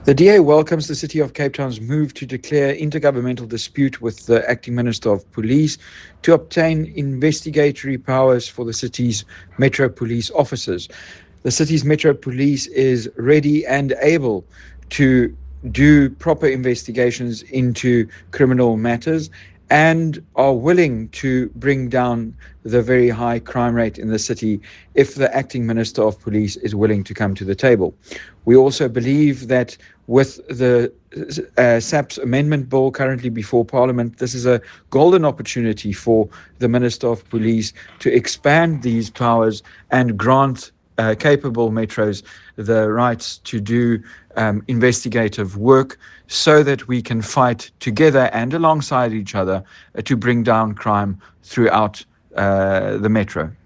The DA welcomes the City of Cape Town's move to declare intergovernmental dispute with the Acting Minister of Police to obtain investigatory powers for the city's Metro Police officers. The city's Metro Police is ready and able to do proper investigations into criminal matters and are willing to bring down the very high crime rate in the city if the acting Minister of Police is willing to come to the table. We also believe that with the SAP's amendment bill currently before Parliament, this is a golden opportunity for the Minister of Police to expand these powers and grant capable metros the rights to do investigative work so that we can fight together and alongside each other to bring down crime throughout the metro.